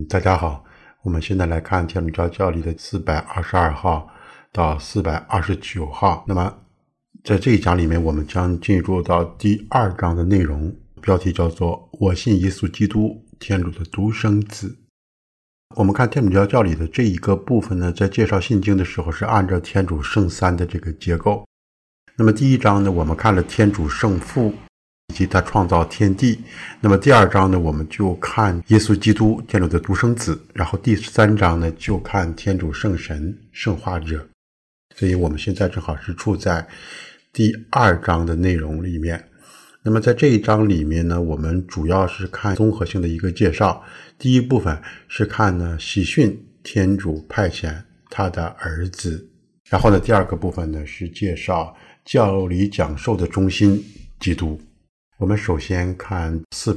大家好，我们现在来看天主教教理的422号到429号。那么在这一讲里面，我们将进入到第2章的内容，标题叫做我信耶稣基督，天主的独生子。我们看天主教教理的这一个部分呢，在介绍信经的时候是按照天主圣三的这个结构。那么第1章呢，我们看了天主圣父以及他创造天地。那么第2章呢，我们就看耶稣基督，天主的独生子。然后第3章呢，就看天主圣神，圣化者。所以我们现在正好是处在第2章的内容里面。那么在这一章里面呢，我们主要是看综合性的一个介绍。第一部分是看呢喜讯天主派遣他的儿子。然后呢，第2个部分呢是介绍教理讲授的中心基督。我们首先看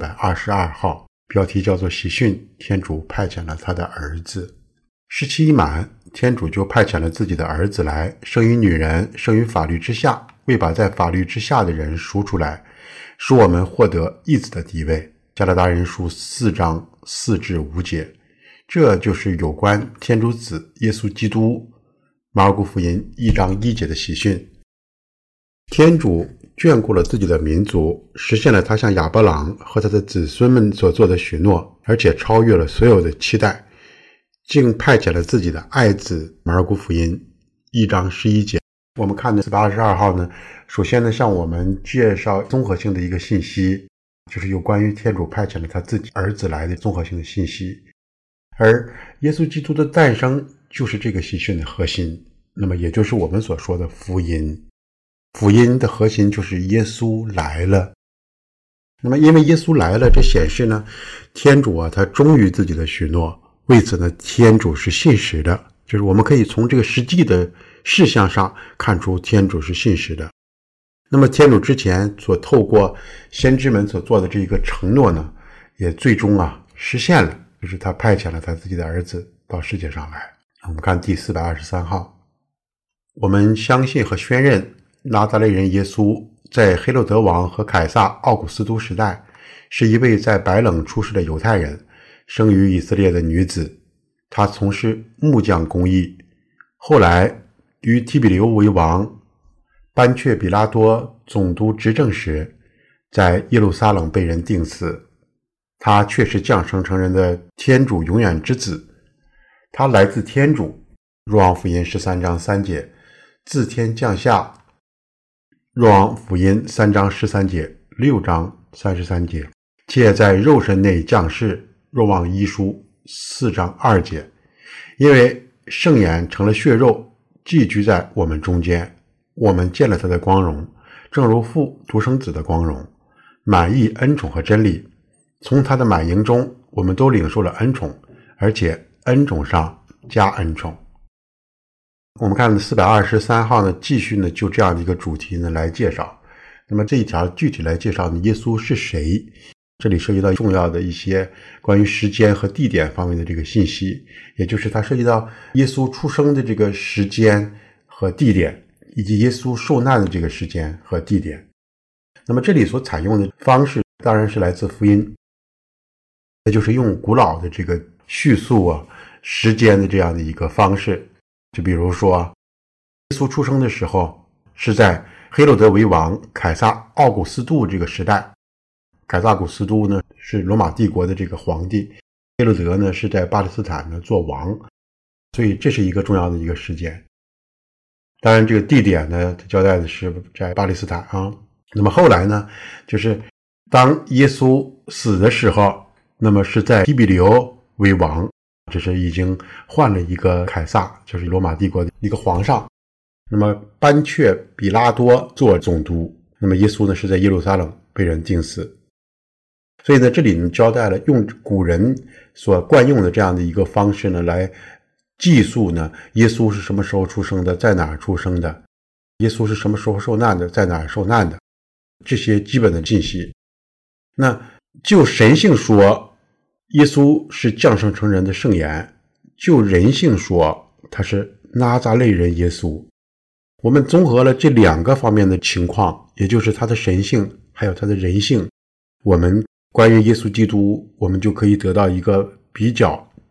422号，标题叫做喜讯天主派遣了他的儿子。时期一满，天主就派遣了自己的儿子来，生于女人，生于法律之下，为把在法律之下的人赎出来，使我们获得义子的地位。加拉达人书4章4至5节。这就是有关天主子耶稣基督马尔谷福音1章1节的喜讯。天主眷顾了自己的民族，实现了他向亚伯朗和他的子孙们所做的许诺，而且超越了所有的期待，竟派遣了自己的爱子。马尔谷福音1章11节。我们看的422号呢，首先呢向我们介绍综合性的一个信息，就是有关于天主派遣了他自己儿子来的综合性的信息。而耶稣基督的诞生就是这个喜讯的核心，那么也就是我们所说的福音。福音的核心就是耶稣来了。那么因为耶稣来了，这显示呢天主他忠于自己的许诺，为此呢天主是信实的，就是我们可以从这个实际的事项上看出天主是信实的。那么天主之前所透过先知们所做的这一个承诺呢，也最终实现了，就是他派遣了他自己的儿子到世界上来。我们看第423号，我们相信和宣认拿撒勒人耶稣在黑落德王和凯撒奥古斯都时代是一位在白冷出世的犹太人，生于以色列的女子。她从事木匠工艺，后来于提比留为王，班却比拉多总督执政时，在耶路撒冷被人钉死。他却是降生成人的天主永远之子，他来自天主。若望福音13章3节，自天降下。若望福音3章13节，6章33节，且在肉身内降世。若望一书4章2节，因为圣言成了血肉，寄居在我们中间，我们见了他的光荣，正如父独生子的光荣，满溢恩宠和真理。从他的满盈中，我们都领受了恩宠，而且恩宠上加恩宠。我们看423号呢，继续呢就这样的一个主题呢来介绍。那么这一条具体来介绍呢，耶稣是谁？这里涉及到重要的一些关于时间和地点方面的这个信息，也就是它涉及到耶稣出生的这个时间和地点，以及耶稣受难的这个时间和地点。那么这里所采用的方式当然是来自福音，也就是用古老的这个叙述时间的这样的一个方式。就比如说耶稣出生的时候是在黑落德为王凯撒奥古斯都这个时代。凯撒奥古斯都呢是罗马帝国的这个皇帝，黑落德呢是在巴勒斯坦呢做王，所以这是一个重要的一个时间。当然这个地点呢交代的是在巴勒斯坦那么后来呢，就是当耶稣死的时候，那么是在提比留为王，这是已经换了一个凯撒，就是罗马帝国的一个皇上。那么班却比拉多做总督，那么耶稣呢是在耶路撒冷被人钉死。所以呢这里呢交代了用古人所惯用的这样的一个方式呢来记述呢耶稣是什么时候出生的，在哪儿出生的，耶稣是什么时候受难的，在哪儿受难的，这些基本的信息。那就神性说耶稣是降生成人的圣言，就人性说他是拿撒勒人耶稣。我们综合了这2个方面的情况，也就是他的神性还有他的人性，我们关于耶稣基督我们就可以得到一个比较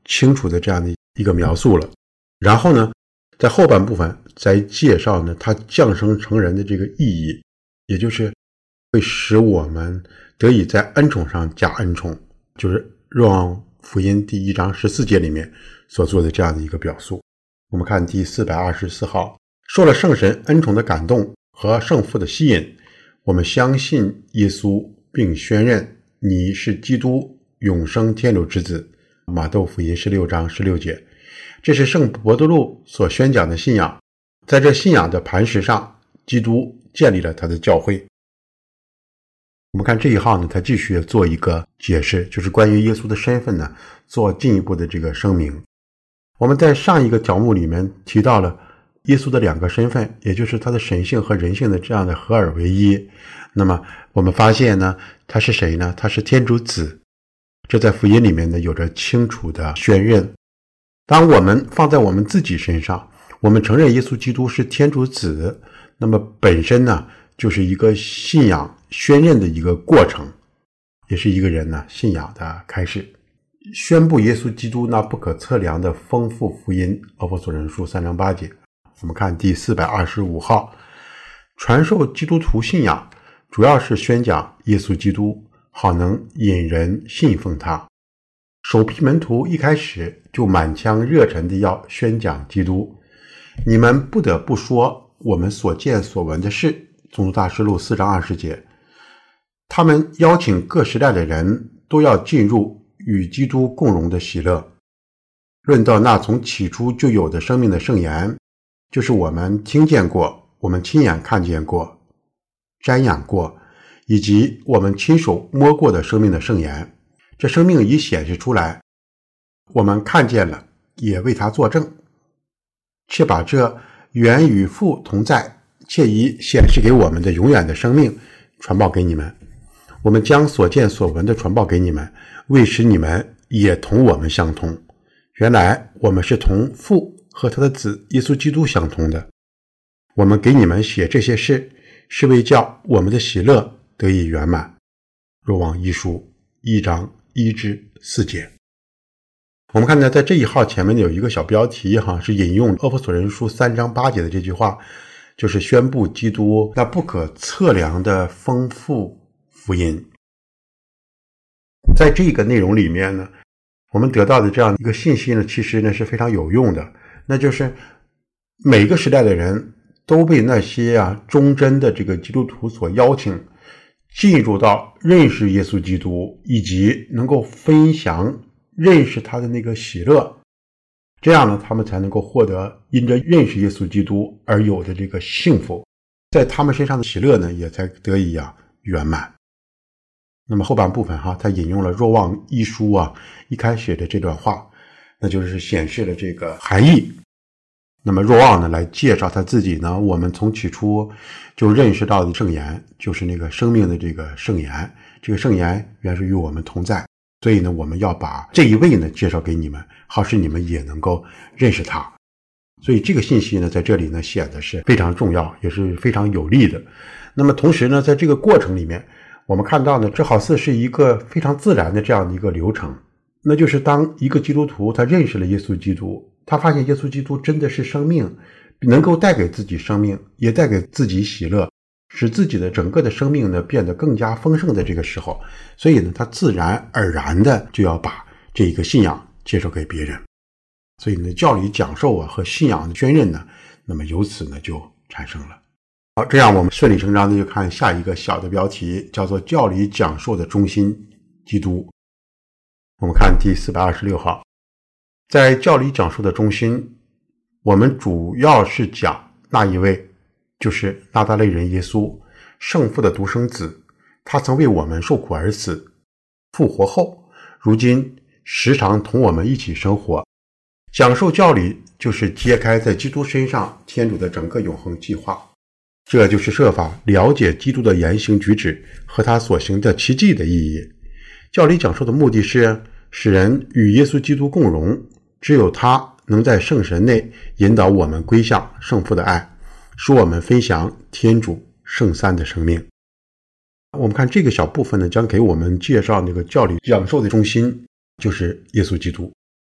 清楚的这样的一个描述了。然后呢，在后半部分再介绍呢他降生成人的这个意义，也就是会使我们得以在恩宠上加恩宠，就是若望福音第1章14节里面所做的这样的一个表述。我们看第424号，受了圣神恩宠的感动和圣父的吸引，我们相信耶稣，并宣认你是基督，永生天主之子。马窦福音16章16节，这是圣伯多禄所宣讲的信仰。在这信仰的磐石上，基督建立了他的教会。我们看这一号呢，他继续做一个解释，就是关于耶稣的身份呢，做进一步的这个声明。我们在上一个角目里面提到了耶稣的2个身份，也就是他的神性和人性的这样的合而为一。那么我们发现呢，他是谁呢？他是天主子，这在福音里面呢有着清楚的宣认。当我们放在我们自己身上，我们承认耶稣基督是天主子，那么本身呢就是一个信仰宣认的一个过程，也是一个人呢信仰的开始。宣布耶稣基督那不可测量的丰富福音，阿弗所人书3章8节。我们看第425号，传授基督徒信仰主要是宣讲耶稣基督，好能引人信奉他。首批门徒一开始就满腔热忱地要宣讲基督。你们不得不说我们所见所闻的事，宗徒大事录4章20节。他们邀请各时代的人都要进入与基督共荣的喜乐。论到那从起初就有的生命的圣言，就是我们听见过，我们亲眼看见过，瞻仰过，以及我们亲手摸过的生命的圣言。这生命已显示出来，我们看见了，也为他作证，却把这原与父同在，且已显示给我们的永远的生命传报给你们。我们将所见所闻的传报给你们，为使你们也同我们相同。原来我们是同父和他的子耶稣基督相同的。我们给你们写这些事，是为叫我们的喜乐得以圆满。若望一书1章1至4节。我们看到在这一号前面有一个小标题是引用阿弗所人书3章8节的这句话，就是宣布基督那不可测量的丰富福音。在这个内容里面呢，我们得到的这样一个信息呢，其实呢是非常有用的，那就是每个时代的人都被那些忠贞的这个基督徒所邀请，进入到认识耶稣基督，以及能够分享认识他的那个喜乐，这样呢他们才能够获得因着认识耶稣基督而有的这个幸福，在他们身上的喜乐呢也才得以圆满。那么后半部分他引用了若望一书一开始的这段话，那就是显示了这个含义。那么若望呢来介绍他自己呢，我们从起初就认识到的圣言，就是那个生命的这个圣言，这个圣言原是与我们同在，所以呢我们要把这一位呢介绍给你们，好使你们也能够认识他。所以这个信息呢在这里呢显得是非常重要，也是非常有利的。那么同时呢，在这个过程里面，我们看到呢，这好似是一个非常自然的这样的一个流程，那就是当一个基督徒他认识了耶稣基督，他发现耶稣基督真的是生命，能够带给自己生命，也带给自己喜乐，使自己的整个的生命呢变得更加丰盛的这个时候，所以呢他自然而然的就要把这一个信仰介绍给别人。所以呢教理讲授和信仰的宣认呢，那么由此呢就产生了。好，这样我们顺理成章的就看下一个小的标题，叫做教理讲授的中心基督。我们看第426号，在教理讲授的中心，我们主要是讲那一位，就是拿大肋人耶稣，圣父的独生子，他曾为我们受苦而死，复活后，如今时常同我们一起生活。讲授教理就是揭开在基督身上天主的整个永恒计划，这就是设法了解基督的言行举止和他所行的奇迹的意义。教理讲授的目的是使人与耶稣基督共荣，只有他能在圣神内引导我们归向圣父的爱，使我们分享天主圣三的生命。我们看这个小部分呢，将给我们介绍那个教理讲授的中心，就是耶稣基督。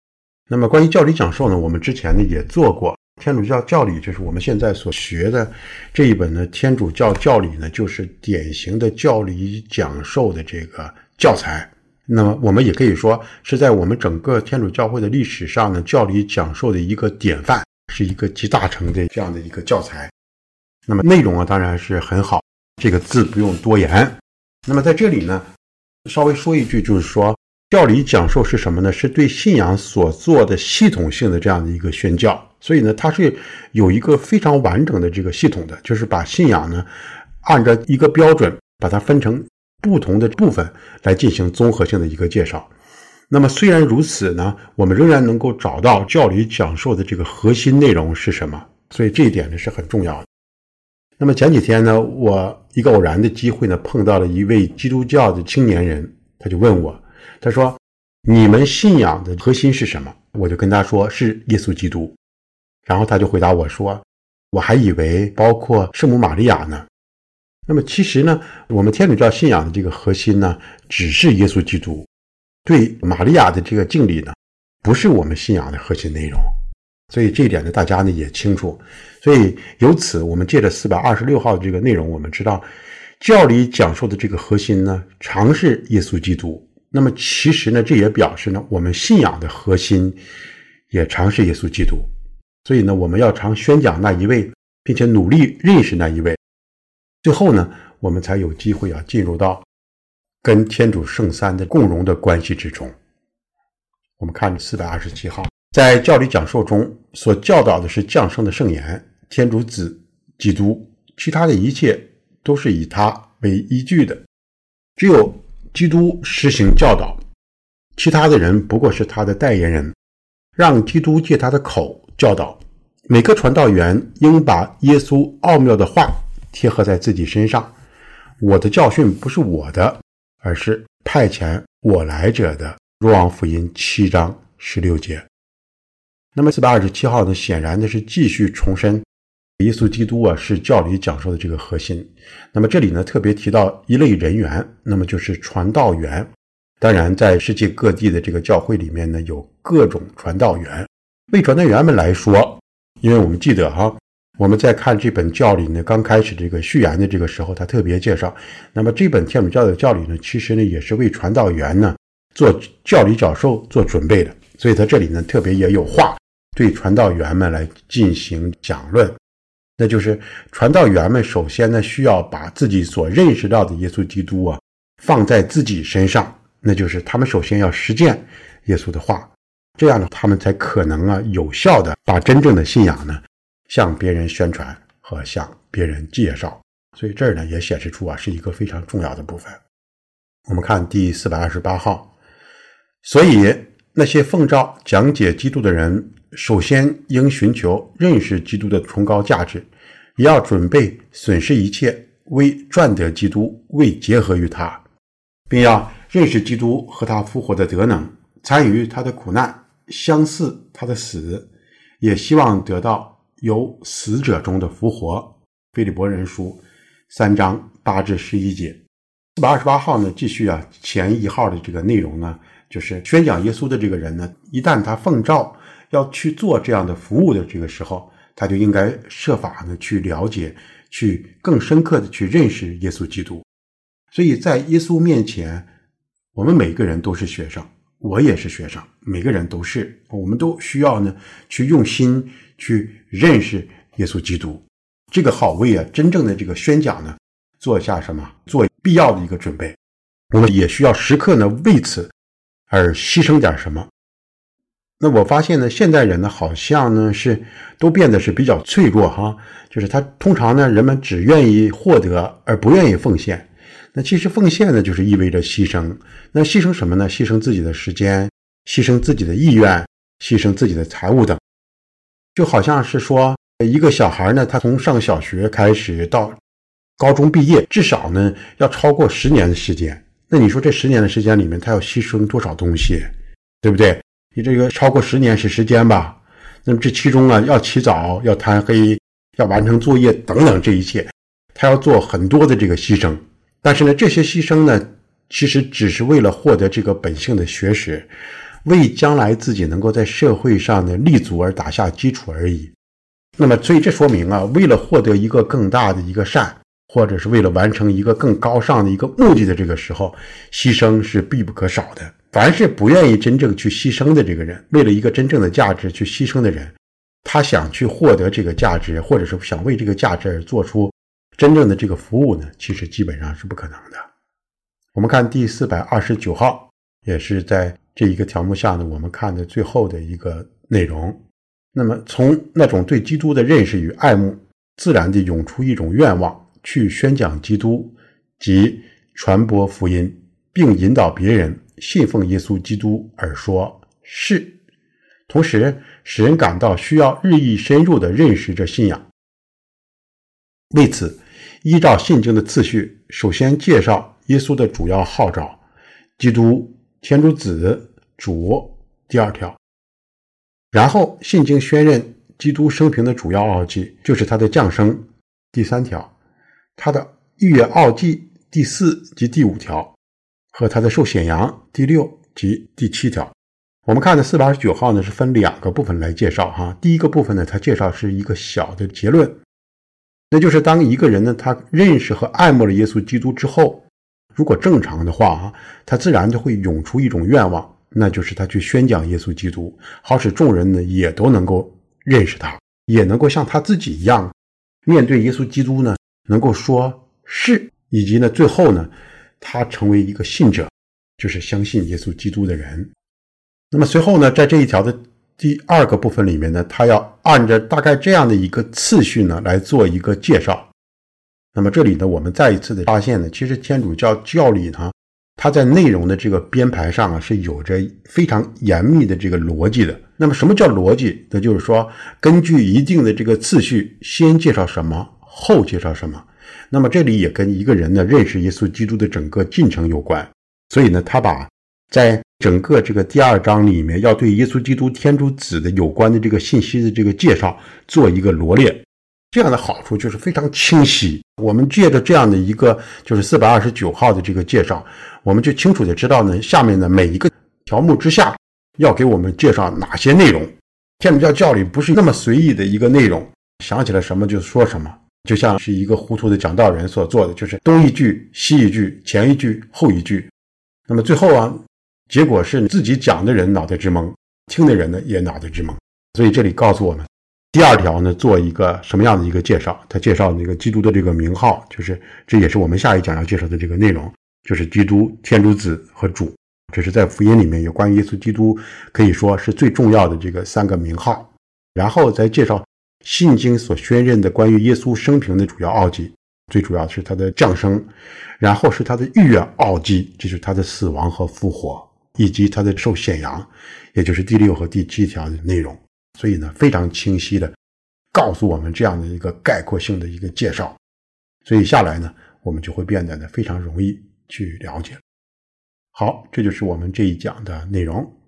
那么关于教理讲授呢，我们之前呢也做过。天主教教理就是我们现在所学的这一本呢，天主教教理呢，就是典型的教理讲授的这个教材。那么我们也可以说是在我们整个天主教会的历史上呢，教理讲授的一个典范，是一个集大成的这样的一个教材。那么内容啊当然是很好，这个字不用多言。那么在这里呢稍微说一句，就是说教理讲授是什么呢？是对信仰所做的系统性的这样的一个宣教。所以呢它是有一个非常完整的这个系统的，就是把信仰呢按照一个标准把它分成不同的部分来进行综合性的一个介绍。那么虽然如此呢，我们仍然能够找到教理讲授的这个核心内容是什么，所以这一点呢是很重要的。那么前几天呢，我一个偶然的机会呢碰到了一位基督教的青年人，他就问我，他说你们信仰的核心是什么？我就跟他说是耶稣基督。然后他就回答我说，我还以为包括圣母玛利亚呢。那么其实呢，我们天主教信仰的这个核心呢只是耶稣基督，对玛利亚的这个敬礼呢不是我们信仰的核心内容。所以这一点呢大家呢也清楚。所以由此我们借着426号的这个内容，我们知道教理讲授的这个核心呢常是耶稣基督。那么其实呢这也表示呢我们信仰的核心也常是耶稣基督。所以呢我们要常宣讲那一位，并且努力认识那一位，最后呢我们才有机会进入到跟天主圣三的共融的关系之中。我们看427号，在教理讲授中所教导的是降生的圣言，天主子基督，其他的一切都是以他为依据的。只有基督实行教导，其他的人不过是他的代言人，让基督借他的口教导。每个传道员应把耶稣奥妙的话贴合在自己身上。我的教训不是我的，而是派遣我来者的。若望福音7章16节。那么427号呢，显然的是继续重申耶稣基督是教理讲授的这个核心。那么这里呢特别提到一类人员，那么就是传道员。当然在世界各地的这个教会里面呢有各种传道员。为传道员们来说，因为我们记得我们在看这本教理呢刚开始这个序言的这个时候，他特别介绍，那么这本天主教的教理呢其实呢也是为传道员呢做教理讲授做准备的。所以他这里呢特别也有话对传道员们来进行讲论。那就是传道员们首先呢需要把自己所认识到的耶稣基督放在自己身上，那就是他们首先要实践耶稣的话，这样呢他们才可能有效的把真正的信仰呢向别人宣传和向别人介绍。所以这儿呢也显示出是一个非常重要的部分。我们看第428号，所以那些奉召讲解基督的人，首先应寻求认识基督的崇高价值，也要准备损失一切，为赚得基督，为结合于他，并要认识基督和他复活的德能，参与他的苦难，相似他的死，也希望得到由死者中的复活。腓立伯人书3章8至11节。428号呢继续前一号的这个内容呢，就是宣讲耶稣的这个人呢，一旦他奉召要去做这样的服务的这个时候，他就应该设法呢去了解，去更深刻的去认识耶稣基督。所以在耶稣面前，我们每个人都是学生，我也是学生，每个人都是，我们都需要呢去用心去认识耶稣基督。这个好为真正的这个宣讲呢做下什么？做必要的一个准备。我们也需要时刻呢为此而牺牲点什么。那我发现呢现代人呢好像呢是都变得是比较脆弱就是他通常呢人们只愿意获得而不愿意奉献。那其实奉献呢就是意味着牺牲。那牺牲什么呢？牺牲自己的时间，牺牲自己的意愿，牺牲自己的财物等。就好像是说一个小孩呢，他从上小学开始到高中毕业，至少呢要超过10年的时间。那你说这10年的时间里面他要牺牲多少东西，对不对？你这个超过10年是时间吧，那么这其中要起早，要贪黑，要完成作业等等，这一切他要做很多的这个牺牲。但是呢这些牺牲呢其实只是为了获得这个本性的学识， 为将来自己能够在社会上的立足而打下基础而已。那么所以这说明啊，为了获得一个更大的一个善，或者是为了完成一个更高尚的一个目的的这个时候，牺牲是必不可少的。凡是不愿意真正去牺牲的这个人，为了一个真正的价值去牺牲的人，他想去获得这个价值，或者是想为这个价值而做出真正的这个服务呢，其实基本上是不可能的。我们看第429号，也是在这一个条目下呢，我们看的最后的一个内容。那么从那种对基督的认识与爱慕，自然地涌出一种愿望，去宣讲基督及传播福音，并引导别人信奉耶稣基督而说是，同时使人感到需要日益深入地认识这信仰。为此，依照信经的次序，首先介绍耶稣的主要号召，基督、天主子、主，第二条。然后信经宣认基督生平的主要奥迹，就是他的降生，第三条，他的逾越奥迹，第4及第5条，和他的受显扬，第6及第7条。我们看的429号呢，是分2个部分来介绍哈。第一个部分呢，他介绍是一个小的结论，那就是当一个人呢，他认识和爱慕了耶稣基督之后，如果正常的话他自然就会涌出一种愿望，那就是他去宣讲耶稣基督，好使众人呢也都能够认识他，也能够像他自己一样面对耶稣基督呢能够说是，以及呢最后呢他成为一个信者，就是相信耶稣基督的人。那么随后呢，在这一条的第2个部分里面呢，他要按照大概这样的一个次序呢来做一个介绍。那么这里呢，我们再一次的发现呢，其实天主教教理呢，它在内容的这个编排上是有着非常严密的这个逻辑的。那么什么叫逻辑？那就是说根据一定的这个次序，先介绍什么，后介绍什么。那么这里也跟一个人呢认识耶稣基督的整个进程有关。所以呢，他把在整个这个第2章里面要对耶稣基督天主子的有关的这个信息的这个介绍做一个罗列，这样的好处就是非常清晰。我们借着这样的一个就是429号的这个介绍，我们就清楚的知道呢，下面的每一个条目之下要给我们介绍哪些内容。天主教教理不是那么随意的一个内容，想起来什么就说什么，就像是一个糊涂的讲道人所做的，就是东一句西一句，前一句后一句。那么最后结果是自己讲的人脑袋直蒙，听的人呢也脑袋直蒙。所以这里告诉我们，第2条呢做一个什么样的一个介绍，他介绍那个基督的这个名号，就是这也是我们下一讲要介绍的这个内容，就是基督、天主子和主。这是在福音里面有关于耶稣基督可以说是最重要的这个3个名号。然后再介绍信经所宣认的关于耶稣生平的主要奥迹，最主要是他的降生，然后是他的逾越奥迹，这就是他的死亡和复活，以及他的受显扬，也就是第6和第7条的内容。所以呢，非常清晰的告诉我们这样的一个概括性的一个介绍，所以下来呢，我们就会变得非常容易去了解。好，这就是我们这一讲的内容。